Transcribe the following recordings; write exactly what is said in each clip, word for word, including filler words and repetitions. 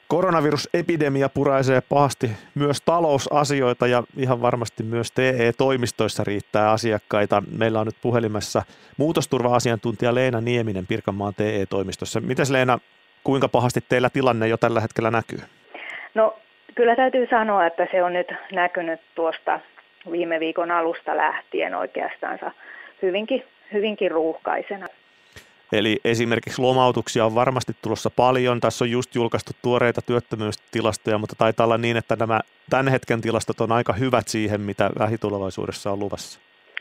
Koronavirusepidemia puraisee pahasti myös talousasioita ja ihan varmasti myös T E-toimistoissa riittää asiakkaita. Meillä on nyt puhelimessa muutosturva-asiantuntija Leena Nieminen Pirkanmaan T E-toimistossa. Mites Leena, kuinka pahasti teillä tilanne jo tällä hetkellä näkyy? No kyllä täytyy sanoa, että se on nyt näkynyt tuosta viime viikon alusta lähtien oikeastaan hyvinkin, hyvinkin ruuhkaisena. Eli esimerkiksi lomautuksia on varmasti tulossa paljon. Tässä on just julkaistu tuoreita työttömyystilastoja, mutta taitaa olla niin, että nämä tämän hetken tilastot on aika hyvät siihen, mitä lähitulevaisuudessa on luvassa.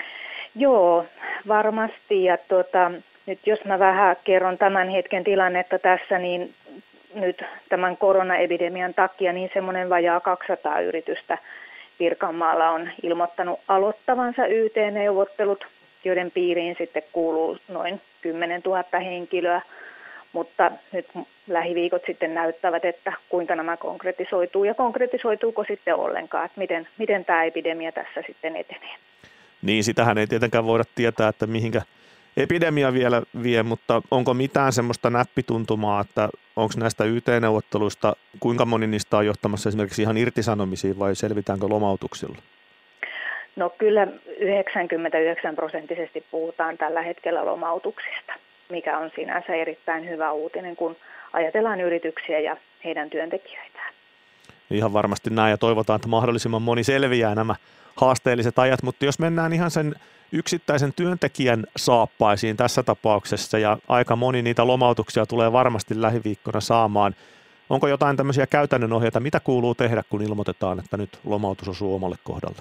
Joo, varmasti. Ja tuota, nyt jos mä vähän kerron tämän hetken tilannetta tässä, niin nyt tämän koronaepidemian takia niin semmoinen vajaa kaksisataa yritystä Pirkanmaalla on ilmoittanut aloittavansa Y T-neuvottelut, joiden piiriin sitten kuuluu noin kymmenen tuhatta henkilöä, mutta nyt lähiviikot sitten näyttävät, että kuinka nämä konkretisoituu ja konkretisoituuko sitten ollenkaan, että miten, miten tämä epidemia tässä sitten etenee. Niin, sitähän ei tietenkään voida tietää, että mihinkä epidemia vielä vie, mutta onko mitään semmoista näppituntumaa, että onko näistä Y T-neuvotteluista, kuinka moni niistä on johtamassa esimerkiksi ihan irtisanomisiin vai selvitäänkö lomautuksilla? No kyllä yhdeksänkymmentäyhdeksän prosenttisesti puhutaan tällä hetkellä lomautuksista, mikä on sinänsä erittäin hyvä uutinen, kun ajatellaan yrityksiä ja heidän työntekijöitään. Ihan varmasti näin ja toivotaan, että mahdollisimman moni selviää nämä haasteelliset ajat, mutta jos mennään ihan sen yksittäisen työntekijän saappaisiin tässä tapauksessa ja aika moni niitä lomautuksia tulee varmasti lähiviikkona saamaan. Onko jotain tämmöisiä käytännön ohjeita, mitä kuuluu tehdä, kun ilmoitetaan, että nyt lomautus osuu omalle kohdalle?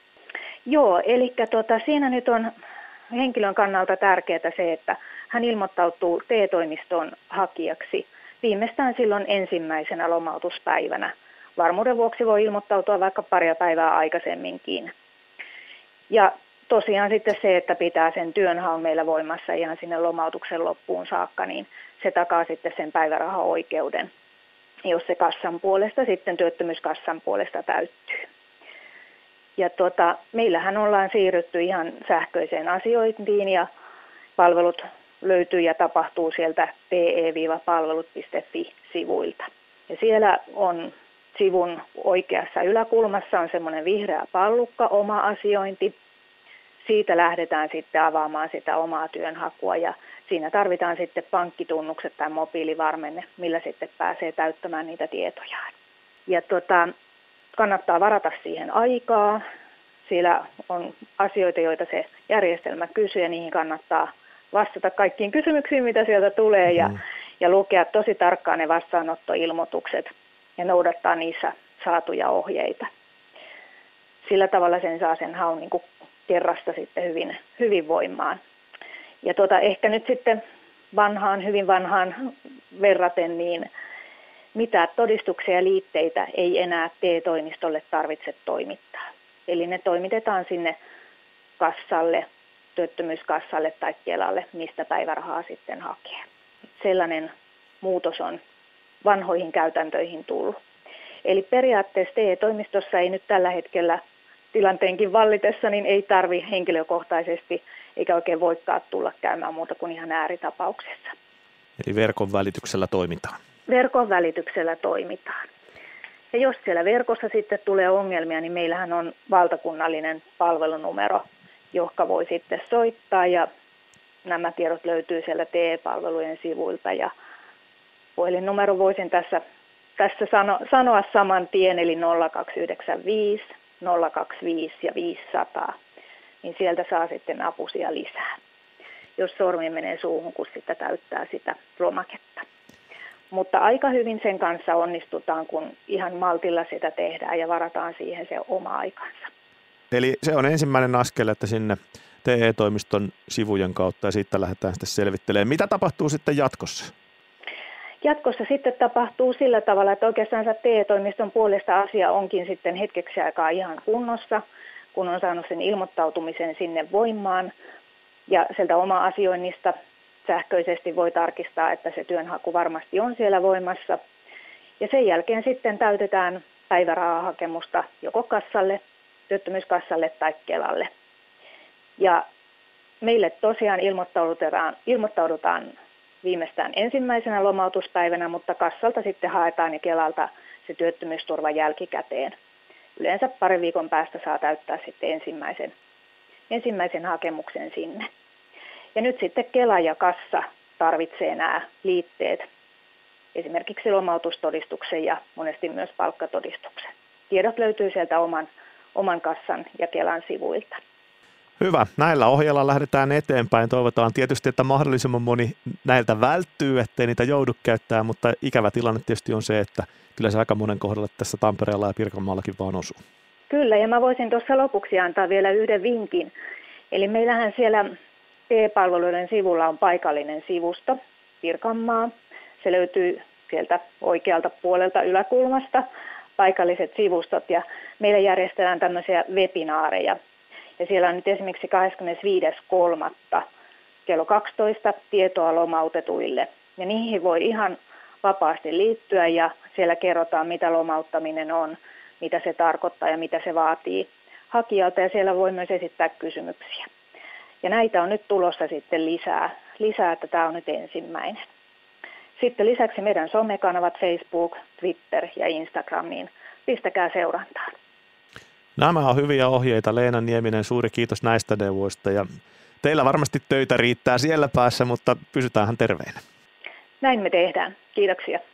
Joo, eli tuota, siinä nyt on henkilön kannalta tärkeää se, että hän ilmoittautuu T E-toimistoon hakijaksi viimeistään silloin ensimmäisenä lomautuspäivänä. Varmuuden vuoksi voi ilmoittautua vaikka paria päivää aikaisemminkin. Ja tosiaan sitten se, että pitää sen työnhaun meillä voimassa ihan sinne lomautuksen loppuun saakka, niin se takaa sitten sen päivärahaoikeuden, jos se kassan puolesta sitten työttömyyskassan puolesta täyttyy. Ja tuota, meillähän ollaan siirrytty ihan sähköiseen asiointiin ja palvelut löytyy ja tapahtuu sieltä t e palvelut piste f i-sivuilta. Ja siellä on sivun oikeassa yläkulmassa on semmoinen vihreä pallukka, oma asiointi. Siitä lähdetään sitten avaamaan sitä omaa työnhakua ja siinä tarvitaan sitten pankkitunnukset tai mobiilivarmenne, millä sitten pääsee täyttämään niitä tietojaan. Ja tuota, kannattaa varata siihen aikaa. Siellä on asioita, joita se järjestelmä kysyy ja niihin kannattaa vastata kaikkiin kysymyksiin, mitä sieltä tulee ja, mm. ja lukea tosi tarkkaan ne vastaanottoilmoitukset ja noudattaa niissä saatuja ohjeita. Sillä tavalla sen saa sen haun niin kuin kerrasta sitten hyvin, hyvin voimaan. Ja tuota, ehkä nyt sitten vanhaan, hyvin vanhaan verraten, niin mitä todistuksia ja liitteitä ei enää T E-toimistolle tarvitse toimittaa. Eli ne toimitetaan sinne kassalle, työttömyyskassalle tai Kelalle, mistä päivärahaa sitten hakee. Sellainen muutos on vanhoihin käytäntöihin tullut. Eli periaatteessa T E-toimistossa ei nyt tällä hetkellä tilanteenkin vallitessa, niin ei tarvi henkilökohtaisesti eikä oikein voikaan tulla käymään muuta kuin ihan ääritapauksessa. Eli verkon välityksellä toimitaan. Verkon välityksellä toimitaan. Ja jos siellä verkossa sitten tulee ongelmia, niin meillähän on valtakunnallinen palvelunumero, johon voi sitten soittaa ja nämä tiedot löytyy siellä T E-palvelujen sivuilta ja puhelinnumero voisin tässä, tässä sano, sanoa saman tien, eli nolla kaksi yhdeksän viisi nolla kaksi viisi ja viisisataa, niin sieltä saa sitten apusia lisää, jos sormi menee suuhun, kun sitä täyttää sitä lomaketta. Mutta aika hyvin sen kanssa onnistutaan, kun ihan maltilla sitä tehdään ja varataan siihen se oma aikansa. Eli se on ensimmäinen askel, että sinne T E-toimiston sivujen kautta ja siitä lähdetään sitten selvittelemään. Mitä tapahtuu sitten jatkossa? Jatkossa sitten tapahtuu sillä tavalla, että oikeastaan T E-toimiston puolesta asia onkin sitten hetkeksi aikaa ihan kunnossa, kun on saanut sen ilmoittautumisen sinne voimaan ja sieltä oma asioinnista sähköisesti voi tarkistaa, että se työnhaku varmasti on siellä voimassa. Ja sen jälkeen sitten täytetään päivärahahakemusta joko kassalle, työttömyyskassalle tai Kelalle. Ja meille tosiaan ilmoittaudutaan, ilmoittaudutaan viimeistään ensimmäisenä lomautuspäivänä, mutta kassalta sitten haetaan ja Kelalta se työttömyysturva jälkikäteen. Yleensä parin viikon päästä saa täyttää sitten ensimmäisen, ensimmäisen hakemuksen sinne. Ja nyt sitten Kela ja kassa tarvitsee nämä liitteet, esimerkiksi lomautustodistuksen ja monesti myös palkkatodistuksen. Tiedot löytyy sieltä oman, oman kassan ja Kelan sivuilta. Hyvä. Näillä ohjeilla lähdetään eteenpäin. Toivotaan tietysti, että mahdollisimman moni näiltä välttyy, ettei niitä joudu käyttämään, mutta ikävä tilanne tietysti on se, että kyllä se aika monen kohdalla tässä Tampereella ja Pirkanmaallakin vaan osuu. Kyllä, ja mä voisin tuossa lopuksi antaa vielä yhden vinkin. Eli meillähän siellä T E-palveluiden sivulla on paikallinen sivusto, Pirkanmaa. Se löytyy sieltä oikealta puolelta yläkulmasta, paikalliset sivustot, ja meillä järjestetään tämmöisiä webinaareja. Ja siellä on nyt esimerkiksi kahdeskymmenesviides kolmatta kello kaksitoista tietoa lomautetuille. Ja niihin voi ihan vapaasti liittyä ja siellä kerrotaan, mitä lomauttaminen on, mitä se tarkoittaa ja mitä se vaatii hakijalta. Ja siellä voi myös esittää kysymyksiä. Ja näitä on nyt tulossa sitten lisää, lisää että tämä on nyt ensimmäinen. Sitten lisäksi meidän somekanavat Facebook, Twitter ja Instagram, niin pistäkää seurantaan. Nämä on hyviä ohjeita. Leena Nieminen, suuri kiitos näistä neuvoista. Ja teillä varmasti töitä riittää siellä päässä, mutta pysytäänhän terveinä. Näin me tehdään. Kiitoksia.